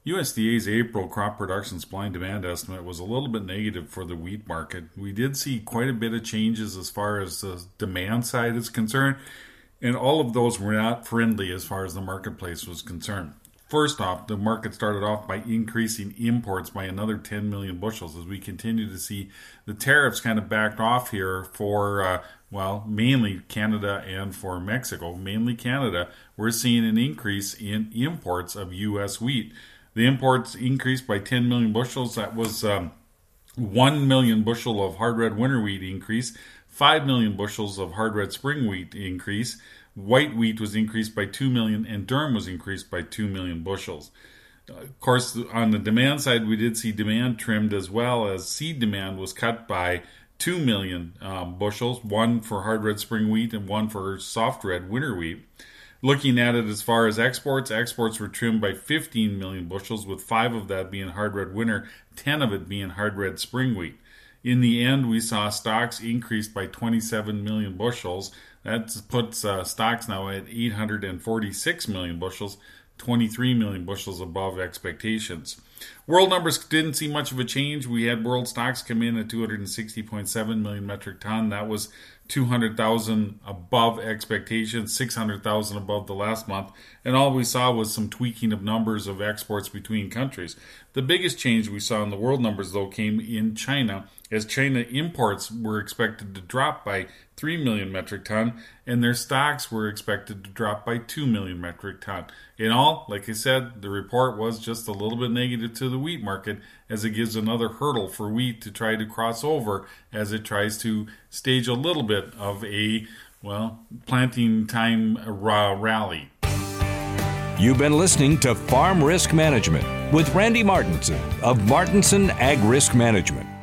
USDA's April crop production supply and demand estimate was a little bit negative for the wheat market. We did see quite a bit of changes as far as the demand side is concerned, and all of those were not friendly as far as the marketplace was concerned. First off, the market started off by increasing imports by another 10 million bushels as we continue to see the tariffs kind of backed off here for, mainly Canada and for Mexico. Mainly Canada, we're seeing an increase in imports of U.S. wheat. The imports increased by 10 million bushels. That was 1 million bushel of hard red winter wheat increase, 5 million bushels of hard red spring wheat increase. White wheat was increased by 2 million, and durum was increased by 2 million bushels. Of course, on the demand side, we did see demand trimmed as well as seed demand was cut by 2 million bushels, one for hard red spring wheat and one for soft red winter wheat. Looking at it as far as exports were trimmed by 15 million bushels, with 5 of that being hard red winter, 10 of it being hard red spring wheat. In the end, we saw stocks increase by 27 million bushels. That puts stocks now at 846 million bushels, 23 million bushels above expectations. World numbers didn't see much of a change. We had world stocks come in at 260.7 million metric ton. That was 200,000 above expectations, 600,000 above the last month. And all we saw was some tweaking of numbers of exports between countries. The biggest change we saw in the world numbers, though, came in China, as China imports were expected to drop by 3 million metric ton, and their stocks were expected to drop by 2 million metric ton. In all, like I said, the report was just a little bit negative to the wheat market, as it gives another hurdle for wheat to try to cross over as it tries to stage a little bit of a, planting time rally. You've been listening to Farm Risk Management with Randy Martinson of Martinson Ag Risk Management.